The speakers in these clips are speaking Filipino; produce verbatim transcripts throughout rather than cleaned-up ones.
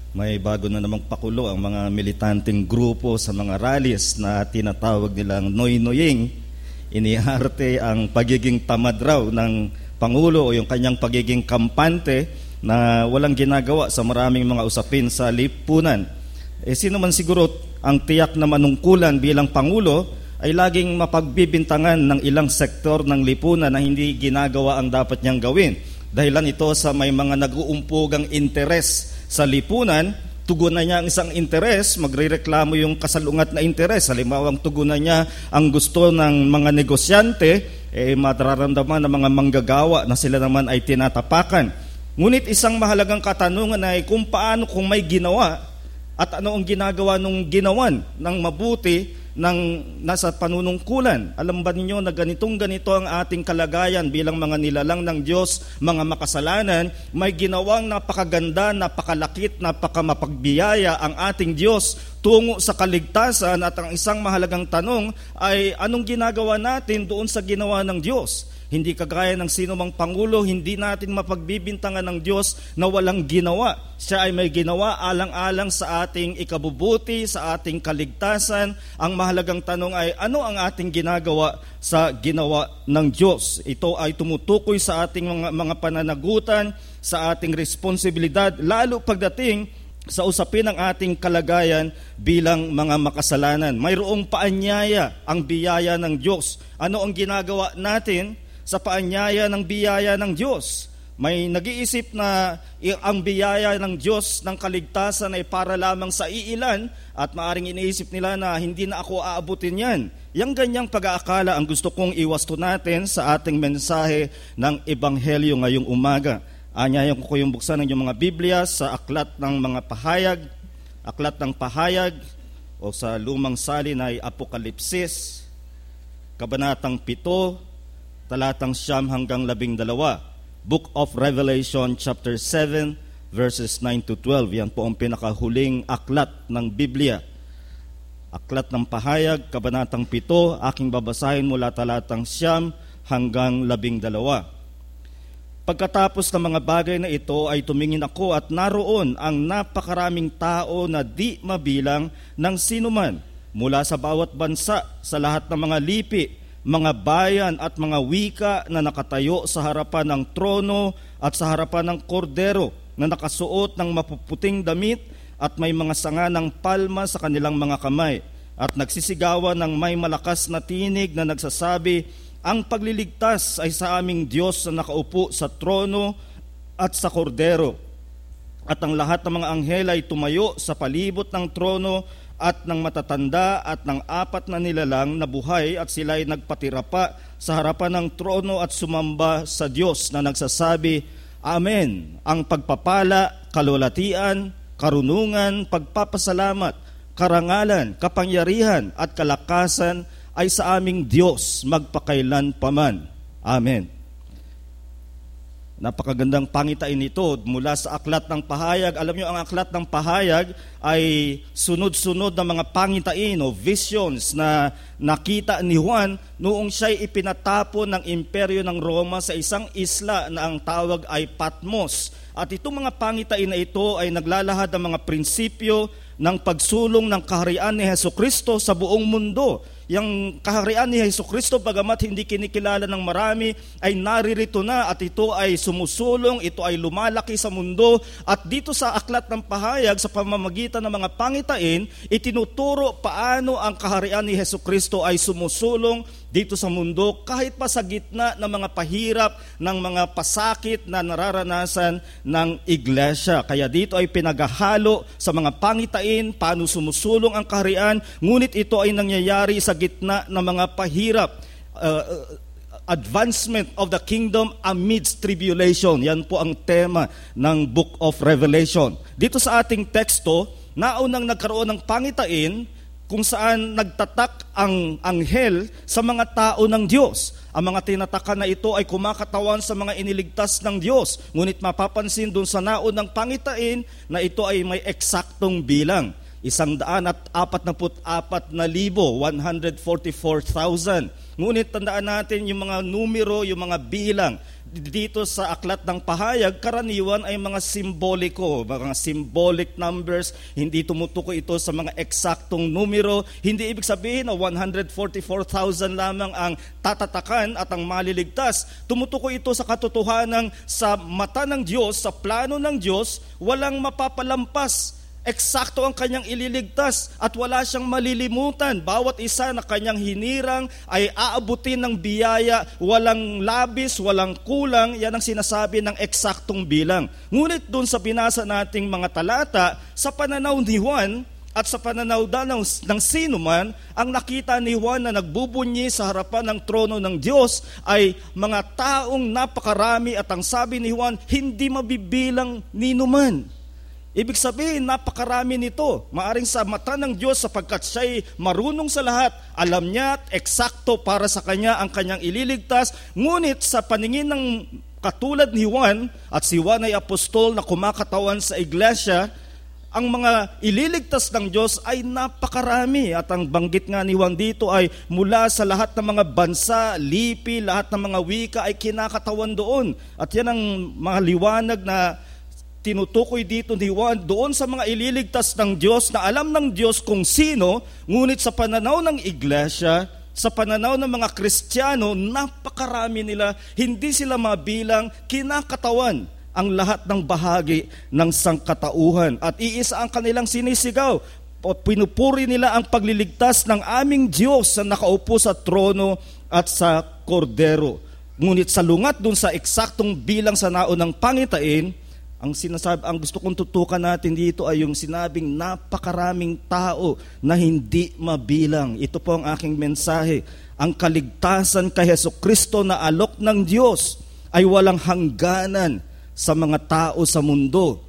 May bago na namang pakulo ang mga militanteng grupo sa mga rallies na tinatawag nilang noy-noying. Iniarte ang pagiging tamad raw ng Pangulo o yung kanyang pagiging kampante na walang ginagawa sa maraming mga usapin sa lipunan. Eh sino man siguro ang tiyak na manungkulan bilang Pangulo ay laging mapagbibintangan ng ilang sektor ng lipunan na hindi ginagawa ang dapat niyang gawin. Dahilan ito sa may mga nag-uumpugang interes sa lipunan, tugunan niya ang isang interes, magrereklamo yung kasalungat na interes. Halimbawa, tugunan niya ang gusto ng mga negosyante, eh mararamdaman ng mga manggagawa na sila naman ay tinatapakan. Ngunit isang mahalagang katanungan ay kung paano kung may ginawa at ano ang ginagawa nung ginawan ng mabuti ng nasa panunungkulan. Alam ba ninyo na ganitong ganito ang ating kalagayan bilang mga nilalang ng Diyos, mga makasalanan, may ginawang napakaganda, napakalakit, napakamapagbiyaya ang ating Diyos tungo sa kaligtasan, at ang isang mahalagang tanong ay anong ginagawa natin doon sa ginawa ng Diyos? Hindi kagaya ng sino mang Pangulo, hindi natin mapagbibintangan ng Diyos na walang ginawa. Siya ay may ginawa alang-alang sa ating ikabubuti, sa ating kaligtasan. Ang mahalagang tanong ay ano ang ating ginagawa sa ginawa ng Diyos? Ito ay tumutukoy sa ating mga, mga pananagutan, sa ating responsibilidad, lalo pagdating sa usapin ng ating kalagayan bilang mga makasalanan. Mayroong paanyaya ang biyaya ng Diyos. Ano ang ginagawa natin sa paanyaya ng biyaya ng Diyos? May nag-iisip na ang biyaya ng Diyos ng kaligtasan ay para lamang sa iilan at maaring iniisip nila na hindi na ako aabutin yan. Yang ganyang pag-aakala ang gusto kong iwasto natin sa ating mensahe ng Ebanghelyo ngayong umaga. Anyayan ko kayong buksan ng inyong mga Biblia sa Aklat ng mga Pahayag, Aklat ng Pahayag o sa lumang salin ay Apokalipsis, Kabanatang pito, talatang siyam hanggang labing dalawa. Book of Revelation chapter seven verses nine to twelve. Yan po ang pinakahuling aklat ng Biblia. Aklat ng Pahayag, Kabanatang pito, aking babasahin mula talatang siyam hanggang labing dalawa. Pagkatapos ng mga bagay na ito ay tumingin ako at naroon ang napakaraming tao na di mabilang ng sinuman mula sa bawat bansa, sa lahat ng mga lipi, mga bayan at mga wika na nakatayo sa harapan ng trono at sa harapan ng kordero na nakasuot ng mapuputing damit at may mga sanga ng palma sa kanilang mga kamay, at nagsisigawan ng may malakas na tinig na nagsasabi, ang pagliligtas ay sa aming Diyos na nakaupo sa trono at sa kordero. At ang lahat ng mga anghel ay tumayo sa palibot ng trono at ng matatanda at ng apat na nilalang na buhay, at sila ay nagpatirapa sa harapan ng trono at sumamba sa Diyos na nagsasabi, Amen. Ang pagpapala, kalulatian, karunungan, pagpapasalamat, karangalan, kapangyarihan at kalakasan ay sa aming Diyos magpakailan paman. Amen. Napakagandang pangitain ito mula sa Aklat ng Pahayag. Alam niyo, ang Aklat ng Pahayag ay sunod-sunod na mga pangitain o visions na nakita ni Juan noong siya'y ipinatapon ng imperyo ng Roma sa isang isla na ang tawag ay Patmos. At itong mga pangitain na ito ay naglalahad ng mga prinsipyo ng pagsulong ng kaharian ni Hesukristo sa buong mundo. Yang kaharian ni Hesukristo, bagamat hindi kinikilala ng marami, ay naririto na at ito ay sumusulong, ito ay lumalaki sa mundo. At dito sa Aklat ng Pahayag, sa pamamagitan ng mga pangitain, itinuturo paano ang kaharian ni Hesukristo ay sumusulong dito sa mundo kahit pa sa gitna ng mga pahirap, ng mga pasakit na nararanasan ng iglesia. Kaya dito ay pinaghahalo sa mga pangitain paano sumusulong ang kaharian, ngunit ito ay nangyayari sa gitna ng mga pahirap. Uh, advancement of the kingdom amidst tribulation. Yan po ang tema ng Book of Revelation. Dito sa ating teksto, naunang nagkaroon ng pangitain kung saan nagtatak ang anghel sa mga tao ng Diyos. Ang mga tinatakan na ito ay kumakatawan sa mga iniligtas ng Diyos. Ngunit mapapansin doon sa naunang pangitain na ito ay may eksaktong bilang. isang daan at apat na put apat na libo, one hundred forty-four thousand. Ngunit tandaan natin yung mga numero, yung mga bilang dito sa aklat ng pahayag, karaniwan ay mga simboliko, mga symbolic numbers, hindi tumutukoy ito sa mga eksaktong numero. Hindi ibig sabihin na one hundred forty-four thousand lamang ang tatatakan at ang maliligtas. Tumutukoy ito sa katotohanan sa mata ng Diyos, sa plano ng Diyos, walang mapapalampas. Eksakto ang kanyang ililigtas at wala siyang malilimutan. Bawat isa na kanyang hinirang ay aabutin ng biyaya, walang labis, walang kulang. Yan ang sinasabi ng eksaktong bilang. Ngunit doon sa binasa nating mga talata, sa pananaw ni Juan at sa pananaw ng, ng sino man, ang nakita ni Juan na nagbubunyi sa harapan ng trono ng Diyos ay mga taong napakarami at ang sabi ni Juan, hindi mabibilang ninuman. Ibig sabihin, napakarami nito. Maaring sa mata ng Diyos sapagkat siya'y marunong sa lahat. Alam niya at eksakto para sa kanya ang kanyang ililigtas. Ngunit sa paningin ng katulad ni Juan, at si Juan ay apostol na kumakatawan sa iglesia, ang mga ililigtas ng Diyos ay napakarami. At ang banggit nga ni Juan dito ay mula sa lahat ng mga bansa, lipi, lahat ng mga wika ay kinakatawan doon. At yan ang mga liwanag na tinutukoy dito ni Juan doon sa mga ililigtas ng Diyos na alam ng Diyos kung sino, ngunit sa pananaw ng iglesia, sa pananaw ng mga Kristiyano, napakarami nila, hindi sila mabilang, kinakatawan ang lahat ng bahagi ng sangkatauhan. At iisa ang kanilang sinisigaw, pinupuri nila ang pagliligtas ng aming Diyos na nakaupo sa trono at sa kordero. Ngunit sa lungat doon sa eksaktong bilang sa naunang pangitain, Ang sinasabi, ang gusto kong tutukan natin dito ay yung sinabing napakaraming tao na hindi mabilang. Ito po ang aking mensahe. Ang kaligtasan kay Jesucristo na alok ng Diyos ay walang hangganan sa mga tao sa mundo.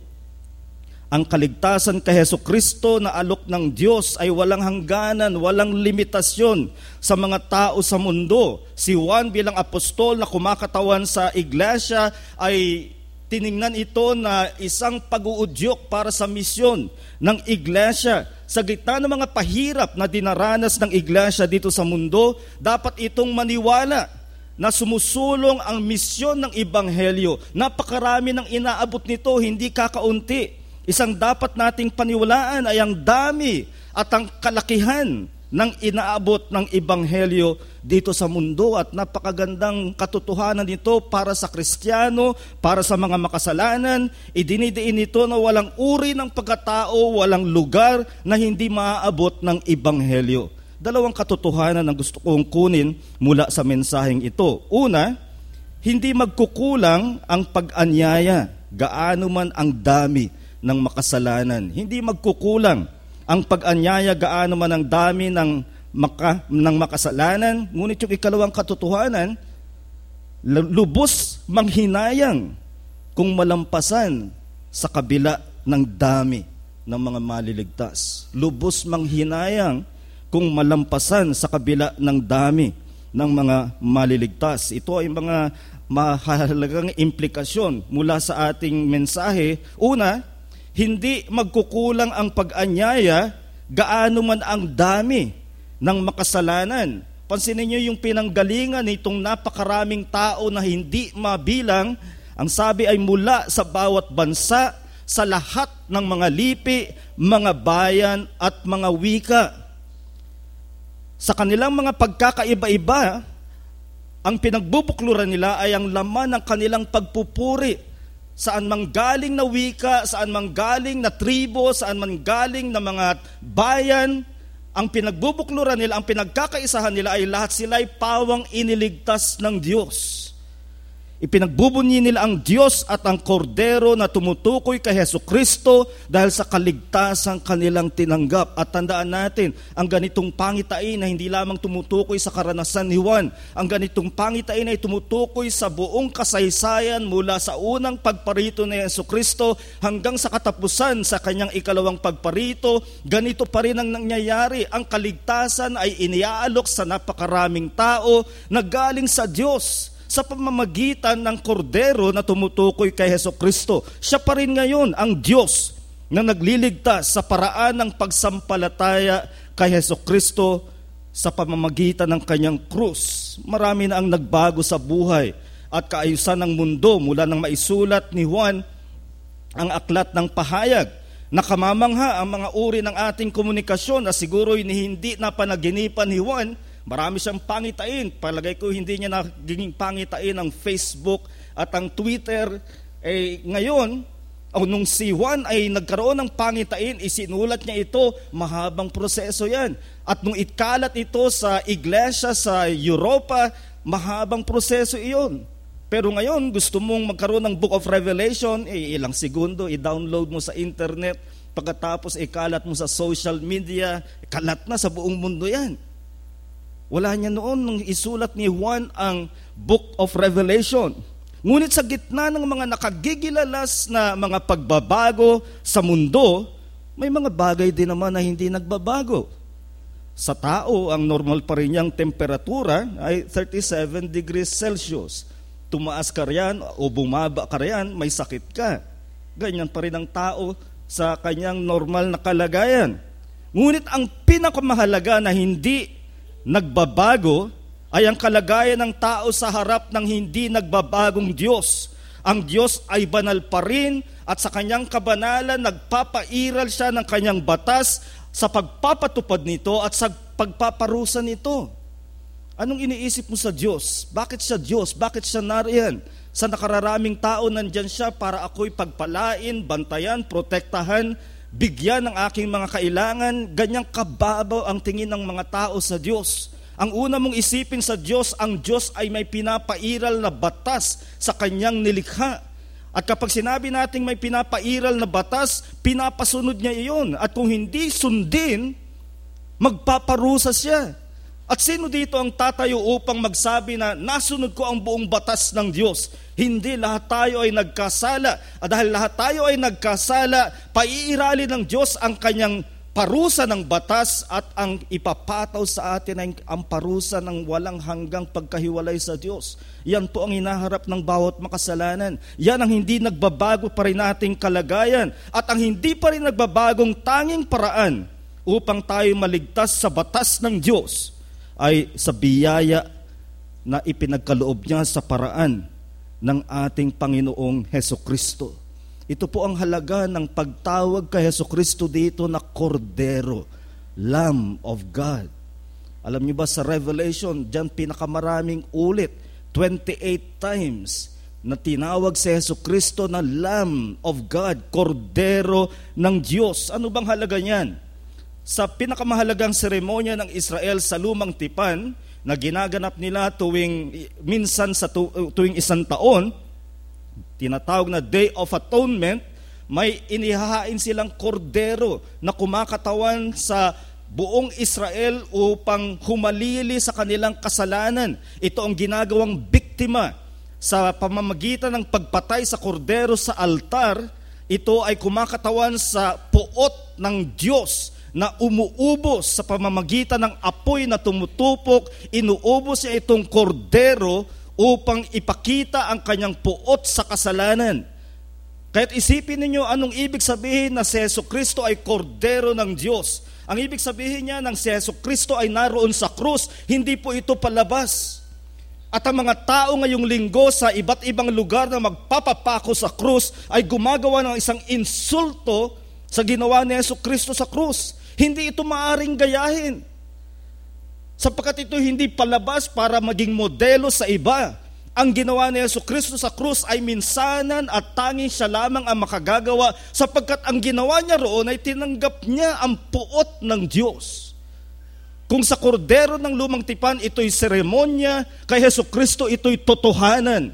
Ang kaligtasan kay Jesucristo na alok ng Diyos ay walang hangganan, walang limitasyon sa mga tao sa mundo. Si Juan bilang apostol na kumakatawan sa iglesia ay tiningnan ito na isang pag-uudyok para sa misyon ng iglesia. Sa gitna ng mga pahirap na dinaranas ng iglesia dito sa mundo, dapat itong maniwala na sumusulong ang misyon ng Ebanghelyo. Napakarami ng inaabot nito, hindi kakaunti. Isang dapat nating paniwalaan ay ang dami at ang kalakihan ng inaabot ng Ebanghelyo dito sa mundo at napakagandang katotohanan nito para sa Kristiyano, para sa mga makasalanan. Idinidiin nito na walang uri ng pagkatao, walang lugar na hindi maaabot ng Ebanghelyo. Dalawang katotohanan ang gusto kong kunin mula sa mensaheng ito. Una, hindi magkukulang ang pag-anyaya, gaano man ang dami ng makasalanan. Hindi magkukulang ang pag-anyaya gaano man ang dami ng, maka, ng makasalanan. Ngunit yung ikalawang katotohanan, lubos manghinayang kung malampasan sa kabila ng dami ng mga maliligtas. Lubos manghinayang kung malampasan sa kabila ng dami ng mga maliligtas. Ito ay mga mahalagang implikasyon mula sa ating mensahe. Una, hindi magkukulang ang pag-anyaya gaano man ang dami ng makasalanan. Pansinin niyo yung pinanggalingan nitong napakaraming tao na hindi mabilang. Ang sabi ay mula sa bawat bansa, sa lahat ng mga lipi, mga bayan at mga wika. Sa kanilang mga pagkakaiba-iba, ang pinagbubukluran nila ay ang laman ng kanilang pagpupuri. Saan man galing na wika, saan man galing na tribo, saan man galing na mga bayan, ang pinagbubukluran nila, ang pinagkakaisahan nila ay lahat sila ay pawang iniligtas ng Diyos. Ipinagbubunyi nila ang Diyos at ang kordero na tumutukoy kay Jesucristo dahil sa kaligtasan kanilang tinanggap. At tandaan natin, ang ganitong pangitain na hindi lamang tumutukoy sa karanasan ni Juan, ang ganitong pangitain ay tumutukoy sa buong kasaysayan mula sa unang pagparito ni Jesucristo hanggang sa katapusan sa kanyang ikalawang pagparito. Ganito pa rin ang nangyayari. Ang kaligtasan ay iniaalok sa napakaraming tao na galing sa Diyos sa pamamagitan ng kordero na tumutukoy kay Jesucristo. Siya pa rin ngayon ang Diyos na nagliligtas sa paraan ng pagsampalataya kay Hesukristo sa pamamagitan ng kanyang krus. Marami na ang nagbago sa buhay at kaayusan ng mundo mula nang maisulat ni Juan ang aklat ng pahayag. Nakamamangha ang mga uri ng ating komunikasyon na siguro hindi na panaginipan ni Juan. Marami siyang pangitain. Palagay ko hindi niya naging pangitain ang Facebook at ang Twitter. Eh, ngayon, o nung si Juan ay nagkaroon ng pangitain, isinulat niya ito, mahabang proseso yan. At nung ikalat ito sa iglesia sa Europa, mahabang proseso iyon. Pero ngayon, gusto mong magkaroon ng Book of Revelation, eh, ilang segundo, i-download mo sa internet, pagkatapos ikalat mo sa social media, kalat na sa buong mundo yan. Wala niya noon nung isulat ni Juan ang Book of Revelation. Ngunit sa gitna ng mga nakagigilalas na mga pagbabago sa mundo, may mga bagay din naman na hindi nagbabago. Sa tao, ang normal pa rin niyang temperatura ay thirty-seven degrees Celsius. Tumaas ka riyan o bumaba ka riyan, may sakit ka. Ganyan pa rin ang tao sa kanyang normal na kalagayan. Ngunit ang pinakamahalaga na hindi nagbabago ay ang kalagayan ng tao sa harap ng hindi nagbabagong Diyos. Ang Diyos ay banal pa rin at sa kanyang kabanalan nagpapairal siya ng kanyang batas sa pagpapatupad nito at sa pagpaparusa nito. Anong iniisip mo sa Diyos? Bakit siya Diyos? Bakit siya nariyan? Sa nakararaming tao nandyan siya para ako'y pagpalain, bantayan, protektahan, bigyan ng aking mga kailangan. Ganyang kababaw ang tingin ng mga tao sa Diyos. Ang una mong isipin sa Diyos, ang Diyos ay may pinapairal na batas sa kanyang nilikha. At kapag sinabi nating may pinapairal na batas, pinapasunod niya iyon. At kung hindi sundin, magpaparusa siya. At sino dito ang tatayo upang magsabi na nasunod ko ang buong batas ng Diyos? Hindi, lahat tayo ay nagkasala. At dahil lahat tayo ay nagkasala, paiiralin ng Diyos ang kanyang parusa ng batas at ang ipapataw sa atin ay ang parusa ng walang hanggang pagkahiwalay sa Diyos. Yan po ang hinaharap ng bawat makasalanan. Yan ang hindi nagbabago pa rin nating kalagayan at ang hindi pa rin nagbabagong tanging paraan upang tayo maligtas sa batas ng Diyos ay sa biyaya na ipinagkaloob niya sa paraan ng ating Panginoong Hesukristo. Ito po ang halaga ng pagtawag kay Hesukristo dito na Kordero, Lamb of God. Alam niyo ba sa Revelation, diyan pinakamaraming ulit, twenty-eight times, na tinawag si Hesukristo na Lamb of God, Kordero ng Diyos. Ano bang halaga niyan? Sa pinakamahalagang seremonya ng Israel sa Lumang Tipan na ginaganap nila tuwing minsan sa tu, tuwing isang taon, tinatawag na Day of Atonement, may inihahain silang kordero na kumakatawan sa buong Israel upang humalili sa kanilang kasalanan. Ito ang ginagawang biktima sa pamamagitan ng pagpatay sa kordero sa altar. Ito ay kumakatawan sa puot ng Diyos na umuubos sa pamamagitan ng apoy na tumutupok. Inuubos niya itong kordero upang ipakita ang kanyang puot sa kasalanan. Kaya't isipin ninyo anong ibig sabihin na si Hesukristo ay kordero ng Diyos. Ang ibig sabihin niya ng si Hesukristo ay naroon sa krus, hindi po ito palabas. At ang mga tao ngayong linggo sa iba't ibang lugar na magpapapako sa krus ay gumagawa ng isang insulto sa ginawa ni Hesukristo sa krus. Hindi ito maaring gayahin. Sapagkat ito hindi palabas para maging modelo sa iba. Ang ginawa ni Hesukristo sa krus ay minsanan at tanging siya lamang ang makagagawa sapagkat ang ginawa niya roon ay tinanggap niya ang puot ng Diyos. Kung sa kordero ng Lumang Tipan ito'y seremonya, kay Hesukristo ito'y totohanan.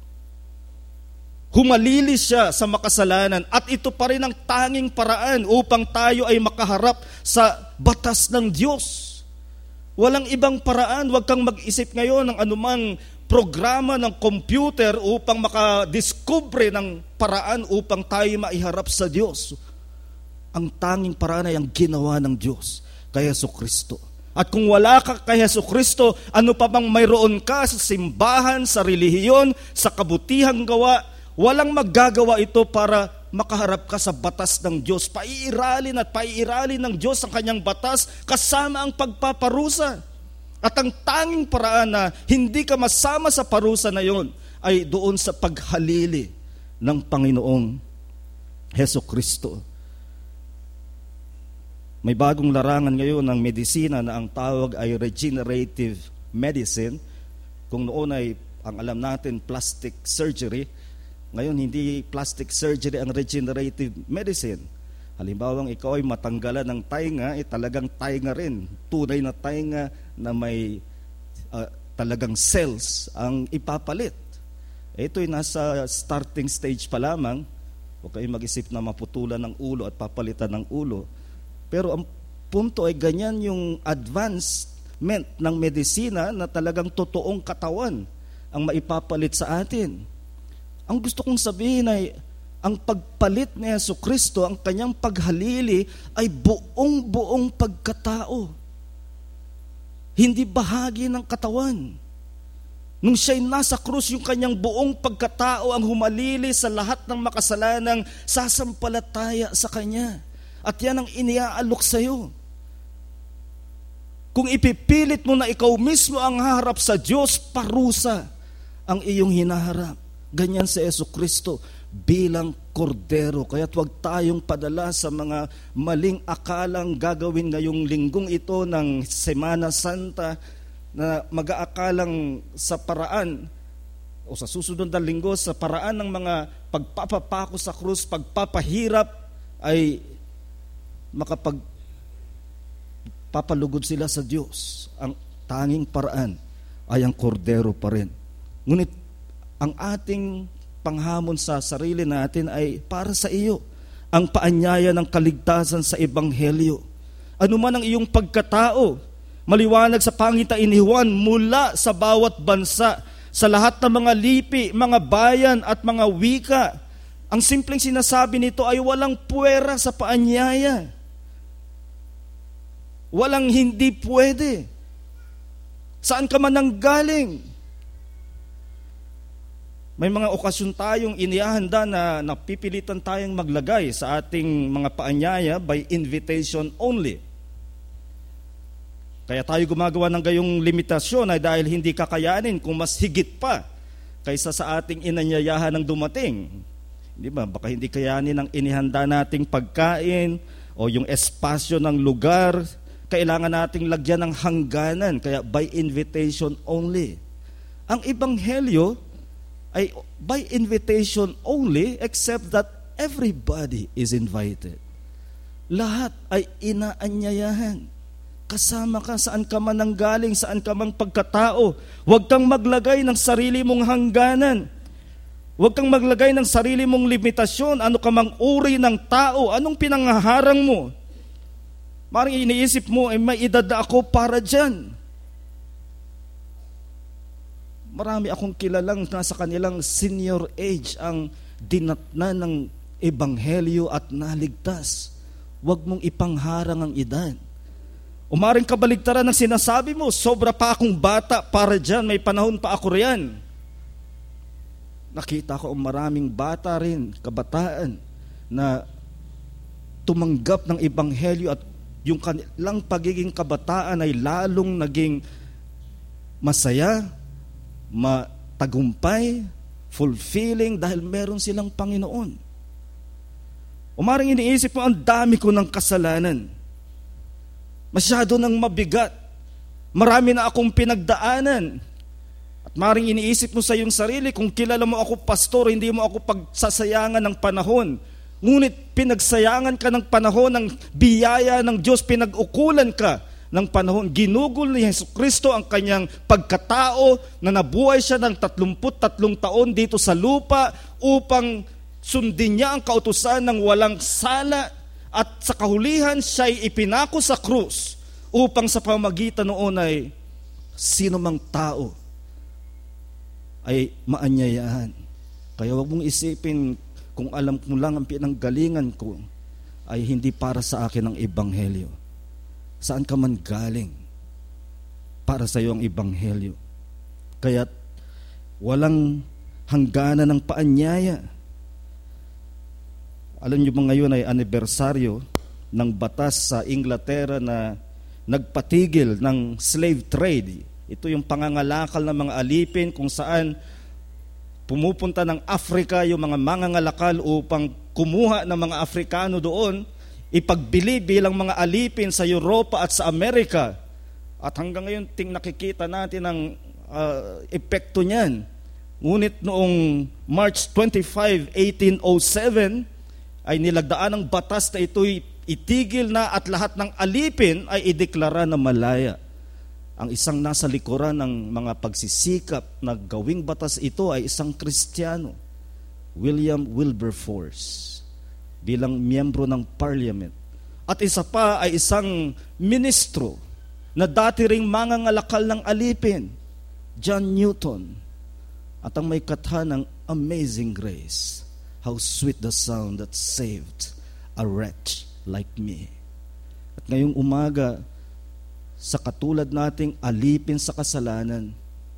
Humalili siya sa makasalanan at ito pa rin ang tanging paraan upang tayo ay makaharap sa batas ng Diyos. Walang ibang paraan. Huwag kang mag-isip ngayon ng anumang programa ng computer upang makadiskubre ng paraan upang tayo maiharap sa Diyos. Ang tanging paraan ay ang ginawa ng Diyos kay Hesukristo. At kung wala ka kay Hesukristo, ano pa bang mayroon ka sa simbahan, sa relihiyon, sa kabutihang gawa, walang maggagawa ito para makaharap ka sa batas ng Diyos. Paiiralin at paiiralin ng Diyos ang kanyang batas kasama ang pagpaparusa. At ang tanging paraan na hindi ka masama sa parusa na yon ay doon sa paghalili ng Panginoong Hesukristo. May bagong larangan ngayon ng medisina na ang tawag ay regenerative medicine. Kung noon ay ang alam natin plastic surgery, ngayon hindi plastic surgery ang regenerative medicine. Halimbawa, ikaw ay matanggalan ng tainga, eh talagang tainga rin. Tunay na tainga na may uh, talagang cells ang ipapalit. Ito ay nasa starting stage pa lamang. Huwag kayong mag-isip na maputulan ng ulo at papalitan ng ulo. Pero ang punto ay ganyan yung advancement ng medisina na talagang totoong katawan ang maipapalit sa atin. Ang gusto kong sabihin ay ang pagpalit ni Jesucristo, ang kanyang paghalili ay buong-buong pagkatao. Hindi bahagi ng katawan. Nung siya'y nasa krus, yung kanyang buong pagkatao ang humalili sa lahat ng makasalanang sasampalataya sa kanya. At yan ang iniaalok sa iyo. Kung ipipilit mo na ikaw mismo ang haharap sa Diyos, parusa ang iyong hinaharap. Ganyan si Jesucristo bilang kordero. Kaya't huwag tayong padala sa mga maling akalang gagawin ngayong linggong ito ng Semana Santa na mag-aakalang sa paraan o sa susunod na linggo sa paraan ng mga pagpapapako sa krus, pagpapahirap ay makapag papalugod sila sa Diyos. Ang tanging paraan ay ang kordero pa rin. Ngunit ang ating panghamon sa sarili natin ay para sa iyo, ang paanyaya ng kaligtasan sa Ebanghelyo. Ano man ang iyong pagkatao, maliwanag sa pangitain ni Juan mula sa bawat bansa, sa lahat ng mga lipi, mga bayan at mga wika. Ang simpleng sinasabi nito ay walang puwera sa paanyaya. Walang hindi pwede. Saan ka man nanggaling? May mga okasyon tayong inihahanda na napipilitan tayong maglagay sa ating mga paanyaya by invitation only. Kaya tayo gumagawa ng gayong limitasyon ay dahil hindi kakayanin kung mas higit pa kaysa sa ating inanyayahan ng dumating. Di ba? Baka hindi kayanin ang inihanda nating pagkain o yung espasyo ng lugar. Kailangan nating lagyan ng hangganan, kaya by invitation only. Ang Ebanghelyo ay by invitation only except that everybody is invited. Lahat ay inaanyayahan. Kasama ka saan ka man nanggaling, saan ka mang pagkatao. Huwag kang maglagay ng sarili mong hangganan. Huwag kang maglagay ng sarili mong limitasyon. Ano ka mang uri ng tao, anong pinangaharang mo? Maring iniisip mo, eh, may edad na ako para dyan. Marami akong kilalang nasa kanilang senior age ang dinatnan ng Ebanghelyo at naligtas. Huwag mong ipangharang ang edad. Umaring kabaligtaran ng sinasabi mo, sobra pa akong bata para dyan, may panahon pa ako riyan. Nakita ko maraming bata rin, kabataan, na tumanggap ng Ebanghelyo at yung kanilang pagiging kabataan ay lalong naging masaya, matagumpay, fulfilling dahil meron silang Panginoon. Umaring iniisip mo, ang dami ko ng kasalanan. Masyado nang mabigat. Marami na akong pinagdaanan. At maring iniisip mo sa iyong sarili, kung kilala mo ako pastor, hindi mo ako pagsasayangan ng panahon. Ngunit pinagsayangan ka ng panahon ng biyaya ng Diyos, pinag-ukulan ka ng panahon. Ginugol ni Jesucristo ang kanyang pagkatao na nabuhay siya ng tatlumput tatlong taon dito sa lupa upang sundin niya ang kautusan ng walang sala at sa kahulihan siya'y ipinako sa krus upang sa pamagitan noon ay sino mang tao ay maanyayahan. Kaya huwag mong isipin kung alam mo lang ang pinanggalingan ko ay hindi para sa akin ang Ebanghelyo. Saan ka man galing, para sa iyo ang Ebanghelyo. Kaya't walang hangganan ng paanyaya. Alam niyo ba ngayon ay anibersaryo ng batas sa Inglaterra na nagpatigil ng slave trade. Ito yung pangangalakal ng mga alipin kung saan pumupunta ng Africa yung mga mangangalakal upang kumuha ng mga Afrikano doon, ipagbili bilang mga alipin sa Europa at sa Amerika. At hanggang ngayon ting nakikita natin ang uh, epekto niyan. Ngunit noong March twenty-fifth, eighteen oh seven, ay nilagdaan ng batas na ito'y itigil na at lahat ng alipin ay ideklara na malaya. Ang isang nasa likuran ng mga pagsisikap na gawing batas ito ay isang Kristiyano, William Wilberforce, bilang miyembro ng Parliament. At isa pa ay isang ministro na dati ring mangangalakal ng alipin, John Newton. At ang may katha ng Amazing Grace, how sweet the sound that saved a wretch like me. At ngayong umaga, sa katulad nating alipin sa kasalanan,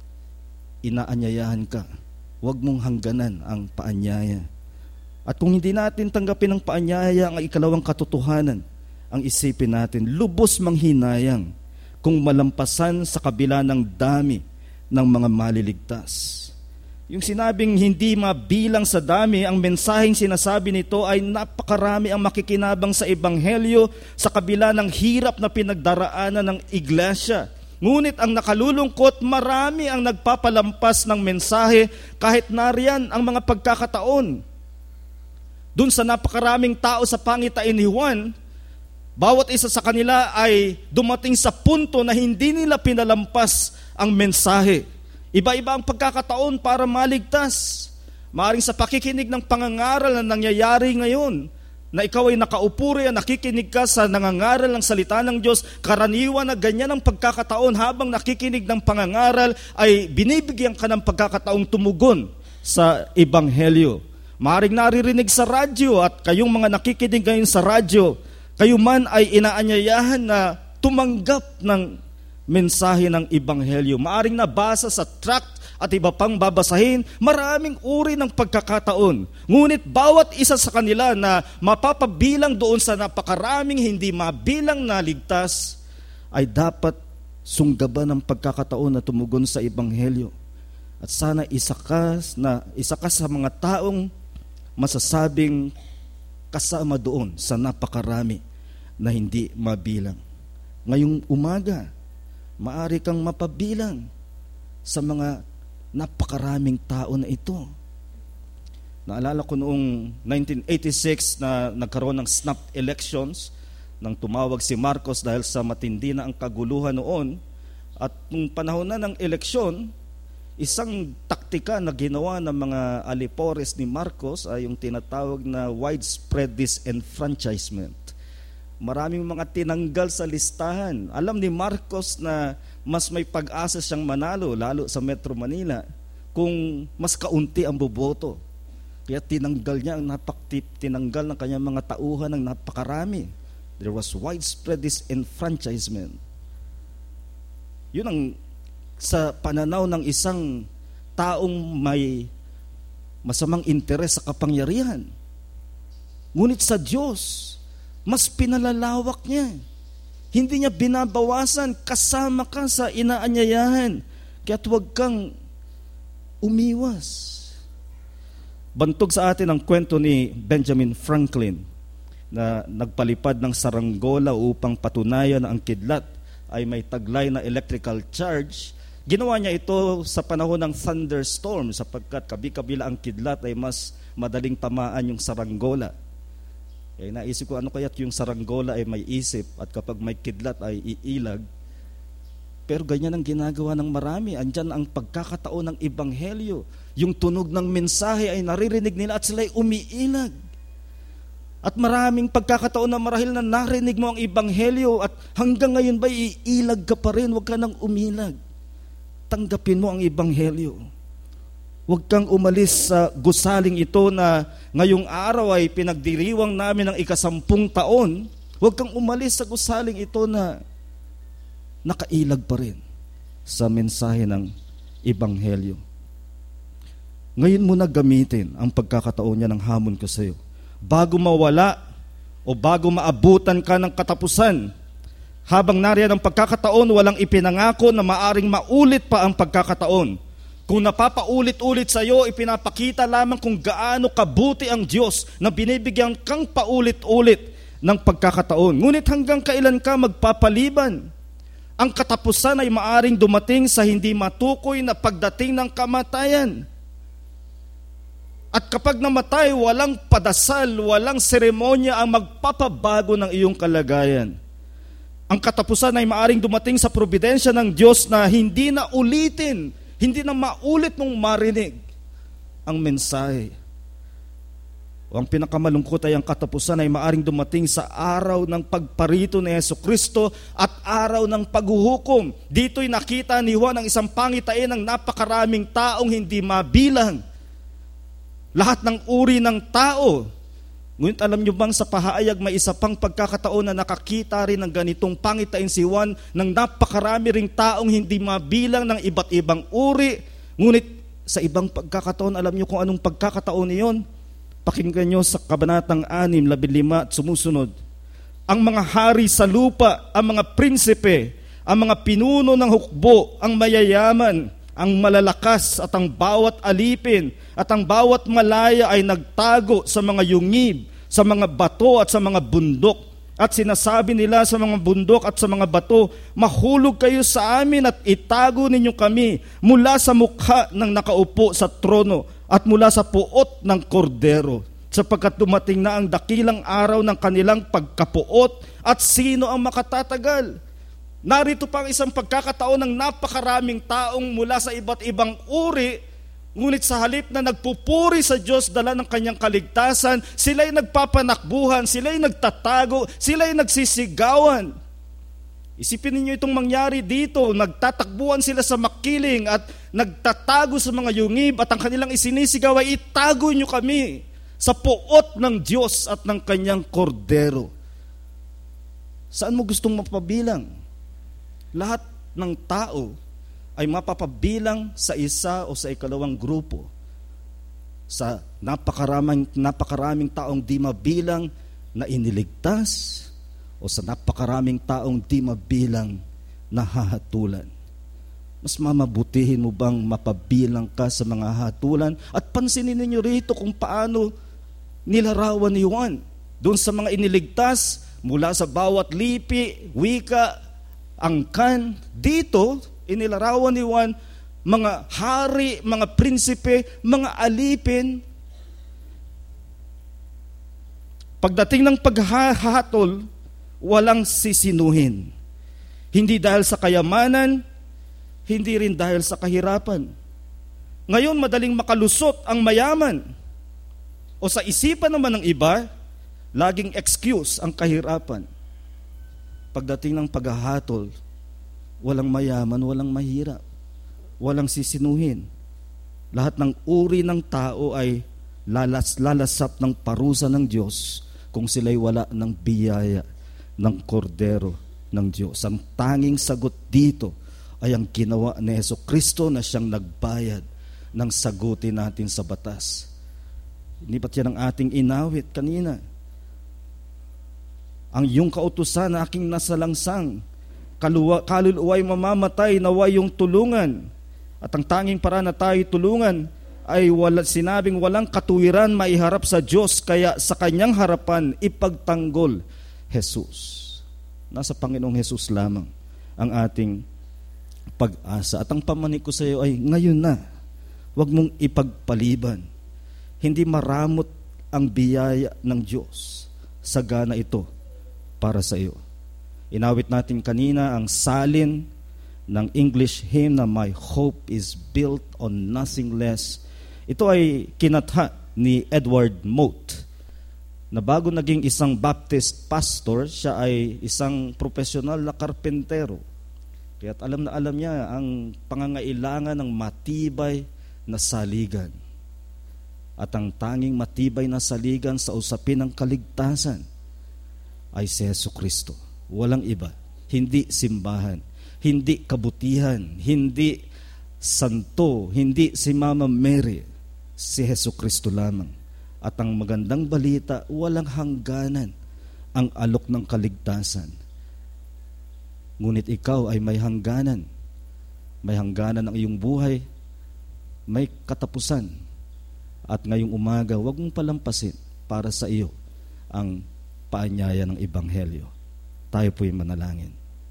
inaanyayahan ka. Huwag mong hangganan ang paanyaya. At kung hindi natin tanggapin ang paanyaya, ang ikalawang katotohanan, ang isipin natin, lubos manghinayang kung malampasan sa kabila ng dami ng mga maliligtas. Yung sinabing hindi mabilang sa dami, ang mensaheng sinasabi nito ay napakarami ang makikinabang sa ebanghelyo sa kabila ng hirap na pinagdaraanan ng iglesia. Ngunit ang nakalulungkot, marami ang nagpapalampas ng mensahe kahit nariyan ang mga pagkakataon. Doon sa napakaraming tao sa pangitain ni Juan, bawat isa sa kanila ay dumating sa punto na hindi nila pinalampas ang mensahe. Iba-iba ang pagkakataon para maligtas. Maaring sa pakikinig ng pangangaral na nangyayari ngayon, na ikaw ay nakaupo riyan, nakikinig ka sa nangangaral ng salita ng Diyos, karaniwan na ganyan ang pagkakataon habang nakikinig ng pangangaral ay binibigyan ka ng pagkakataong tumugon sa ebanghelyo. Maaring naririnig sa radyo at kayong mga nakikinig ngayon sa radyo, kayo man ay inaanyayahan na tumanggap ng mensahe ng ebanghelyo. Maaring nabasa sa tract at iba pang babasahin, maraming uri ng pagkakataon. Ngunit bawat isa sa kanila na mapapabilang doon sa napakaraming hindi mabilang na ligtas ay dapat sunggaban ng pagkakataon na tumugon sa ebanghelyo. At sana isa ka, na, isa ka sa mga taong masasabing kasama doon sa napakarami na hindi mabilang. Ngayong umaga, maari kang mapabilang sa mga napakaraming tao na ito. Naalala ko noong nineteen eighty-six na nagkaroon ng snap elections nang tumawag si Marcos dahil sa matindi na ang kaguluhan noon. At nung panahon na ng eleksyon, isang taktika na ginawa ng mga alipores ni Marcos ay yung tinatawag na widespread disenfranchisement. Maraming mga tinanggal sa listahan. Alam ni Marcos na mas may pag-asa siyang manalo, lalo sa Metro Manila, kung mas kaunti ang boboto. Kaya tinanggal niya ang napaktip, tinanggal ng kanyang mga tauhan ng napakarami. There was widespread disenfranchisement. Yun ang sa pananaw ng isang taong may masamang interes sa kapangyarihan. Ngunit sa Diyos, mas pinalalawak niya. Hindi niya binabawasan, kasama ka sa inaanyayahan. Kaya't huwag kang umiwas. Bantog sa atin ang kwento ni Benjamin Franklin na nagpalipad ng saranggola upang patunayan na ang kidlat ay may taglay na electrical charge. Ginawa niya ito sa panahon ng thunderstorm sapagkat kabi-kabila ang kidlat ay mas madaling tamaan yung saranggola. Kaya naisip ko, ano kaya't yung saranggola ay may isip at kapag may kidlat ay iilag. Pero ganyan ang ginagawa ng marami. Andyan ang pagkakataon ng ebanghelyo. Yung tunog ng mensahe ay naririnig nila at sila ay umiilag. At maraming pagkakataon na marahil na narinig mo ang ebanghelyo at hanggang ngayon ba iilag ka pa rin, huwag ka nang umilag. Tanggapin mo ang ebanghelyo. Huwag kang umalis sa gusaling ito na ngayong araw ay pinagdiriwang namin ng ikasampung taon. Huwag kang umalis sa gusaling ito na nakailag pa rin sa mensahe ng ebanghelyo. Ngayon mo na gamitin ang pagkakataon niya ng hamon ko sa iyo. bago mawala o bago maabutan ka ng katapusan. Habang nariyan ang pagkakataon, walang ipinangako na maaring maulit pa ang pagkakataon. Kung napapaulit-ulit sa iyo, ipinapakita lamang kung gaano kabuti ang Diyos na binibigyan kang paulit-ulit ng pagkakataon. Ngunit hanggang kailan ka magpapaliban? Ang katapusan ay maaring dumating sa hindi matukoy na pagdating ng kamatayan. At kapag namatay, walang padasal, walang seremonya ang magpapabago ng iyong kalagayan. Ang katapusan ay maaring dumating sa providensya ng Diyos na hindi na ulitin, hindi na maulit mong marinig ang mensahe. O ang pinakamalungkot ay ang katapusan ay maaring dumating sa araw ng pagparito ni Jesucristo at araw ng paghuhukom. Dito'y nakita ni Juan ang isang pangitain ng napakaraming taong hindi mabilang. Lahat ng uri ng tao. Ngunit alam nyo bang sa pahayag may isa pang pagkakataon na nakakita rin ng ganitong pangitain si Juan ng napakarami ring taong hindi mabilang ng iba't ibang uri. Ngunit sa ibang pagkakataon, alam nyo kung anong pagkakataon niyon? Pakinggan nyo sa kabanatang anim, labinlima at sumusunod. Ang mga hari sa lupa, ang mga prinsipe, ang mga pinuno ng hukbo, ang mayayaman, ang malalakas at ang bawat alipin at ang bawat malaya ay nagtago sa mga yungib, sa mga bato at sa mga bundok. At sinasabi nila sa mga bundok at sa mga bato, mahulog kayo sa amin at itago ninyo kami mula sa mukha ng nakaupo sa trono at mula sa puot ng kordero, sapagkat dumating na ang dakilang araw ng kanilang pagkapuot at sino ang makatatagal? Narito pa ang isang pagkakataon ng napakaraming taong mula sa iba't ibang uri, ngunit sa halip na nagpupuri sa Diyos dala ng kanyang kaligtasan, sila'y nagpapanakbuhan, sila'y nagtatago, sila'y nagsisigawan. Isipin ninyo itong mangyari dito, nagtatakbuhan sila sa makiling at nagtatago sa mga yungib at ang kanilang isinisigaw ay itago nyo kami sa puot ng Diyos at ng kanyang kordero. Saan mo gustong mapabilang? Lahat ng tao ay mapapabilang sa isa o sa ikalawang grupo. Sa napakaraming, napakaraming taong di mabilang na iniligtas o sa napakaraming taong di mabilang na hahatulan. Mas mamabutihin mo bang mapabilang ka sa mga hatulan? At pansinin ninyo rito kung paano nilarawan ni Juan. Doon sa mga iniligtas, mula sa bawat lipi, wika, angkan, dito, inilarawan ni Juan, mga hari, mga prinsipe, mga alipin. Pagdating ng paghahatol, walang sisinuhin. Hindi dahil sa kayamanan, hindi rin dahil sa kahirapan. Ngayon, madaling makalusot ang mayaman. O sa isipan naman ng iba, laging excuse ang kahirapan. Pagdating ng paghahatol, walang mayaman, walang mahirap, walang sisinuhin. Lahat ng uri ng tao ay lalas, lalasap ng parusa ng Diyos kung sila'y wala ng biyaya ng kordero ng Diyos. Ang tanging sagot dito ay ang ginawa ni Jesucristo na siyang nagbayad ng sagutin natin sa batas. Hindi ba't yan ang ating inawit kanina? Ang iyong kautusan na aking nasalangsang, kaluluwa'y mamamatay, nawa yung tulungan. At ang tanging para na tayo tulungan ay wala, sinabing walang katuwiran maiharap sa Diyos, kaya sa kanyang harapan ipagtanggol Jesus. Nasa Panginoong Jesus lamang ang ating pag-asa. At ang pamanig ko sa iyo ay ngayon na, huwag mong ipagpaliban. Hindi maramot ang biyaya ng Diyos. Sagana ito para sa iyo. Inawit natin kanina ang salin ng English hymn na My Hope is Built on Nothing Less. Ito ay kinatha ni Edward Mote, na bago naging isang Baptist pastor, siya ay isang profesional na karpentero. Kaya't alam na alam niya ang pangangailangan ng matibay na saligan. At ang tanging matibay na saligan sa usapin ng kaligtasan ay si Jesucristo. Walang iba. Hindi simbahan, hindi kabutihan, hindi santo, hindi si Mama Mary. Si Jesucristo lamang At ang magandang balita, walang hangganan ang alok ng kaligtasan. Ngunit ikaw ay may hangganan. May hangganan ang iyong buhay, may katapusan. At ngayong umaga, huwag mong palampasin para sa iyo ang paanyaya ng Ebanghelyo. Tayo po'y manalangin.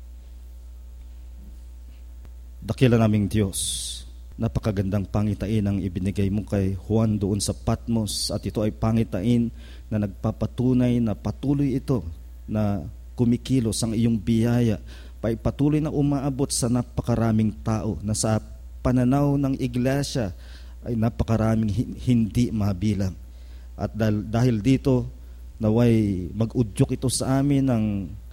Dakila naming Diyos, napakagandang pangitain ang ibinigay mo kay Juan doon sa Patmos, at ito ay pangitain na nagpapatunay na patuloy ito na kumikilos ang iyong biyaya, patuloy na umaabot sa napakaraming tao na sa pananaw ng iglesia ay napakaraming hindi mabilang. At dahil, dahil dito, naway mag-udyok ito sa amin ng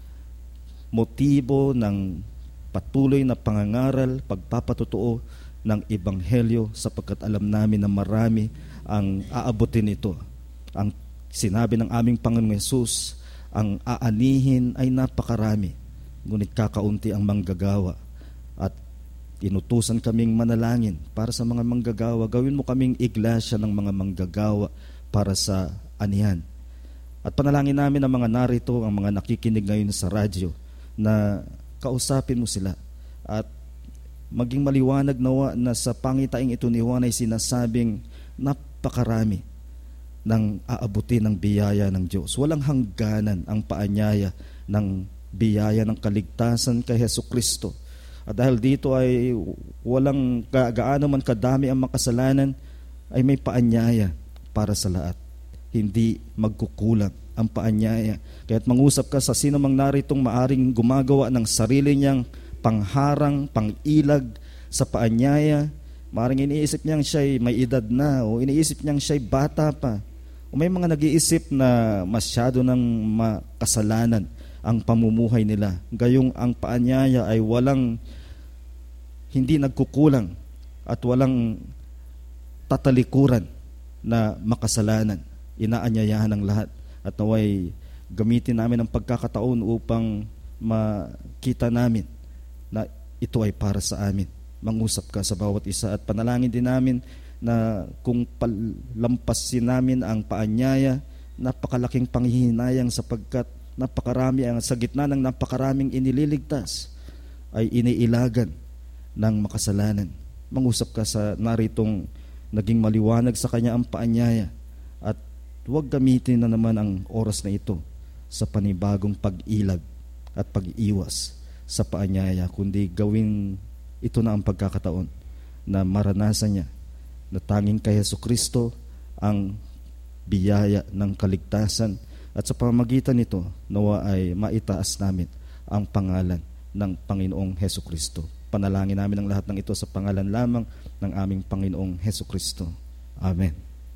motibo ng patuloy na pangangaral, pagpapatotoo ng Ebanghelyo, sapagkat alam namin na marami ang aabutin ito. Ang sinabi ng aming Panginoong Hesus, ang aanihin ay napakarami, ngunit kakaunti ang manggagawa. At inutusan kaming manalangin para sa mga manggagawa. Gawin mo kaming iglesia ng mga manggagawa para sa anihan. At panalangin namin ang mga narito, ang mga nakikinig ngayon sa radyo, na kausapin mo sila at maging maliwanag nawa na sa pangitaing ito ni Juan ay sinasabing napakarami ng aabutin ng biyaya ng Diyos. Walang hangganan ang paanyaya ng biyaya ng kaligtasan kay Hesukristo. At dahil dito ay walang gaano man kadami ang makasalanan, ay may paanyaya para sa lahat. Hindi magkukulang ang paanyaya. Kaya't mangusap ka sa sino mang naritong maaring gumagawa ng sarili niyang pangharang, pangilag sa paanyaya. Maaring iniisip niyang siya'y may edad na, o iniisip niyang siya'y bata pa, o may mga nag-iisip na masyado ng makasalanan ang pamumuhay nila. Gayong ang paanyaya ay walang, hindi nagkukulang at walang tatalikuran na makasalanan. Inaanyayahan ng lahat. At naway gamitin namin ang pagkakataon upang makita namin na ito ay para sa amin. Mangusap ka sa bawat isa at panalangin din namin na kung palampasin namin ang paanyaya, napakalaking panghihinayang sapagkat napakarami ang sa gitna ng napakaraming inililigtas ay iniilagan ng makasalanan. Mangusap ka sa naritong naging maliwanag sa kanya ang paanyaya, at huwag gamitin na naman ang oras na ito sa panibagong pag-ilag at pag-iwas sa paanyaya, kundi gawin ito na ang pagkakataon na maranasan niya na tanging kay Hesukristo ang biyaya ng kaligtasan, at sa pamamagitan nito nawa ay maitaas namin ang pangalan ng Panginoong Hesukristo. Panalangin namin ang lahat ng ito sa pangalan lamang ng aming Panginoong Hesukristo. Amen.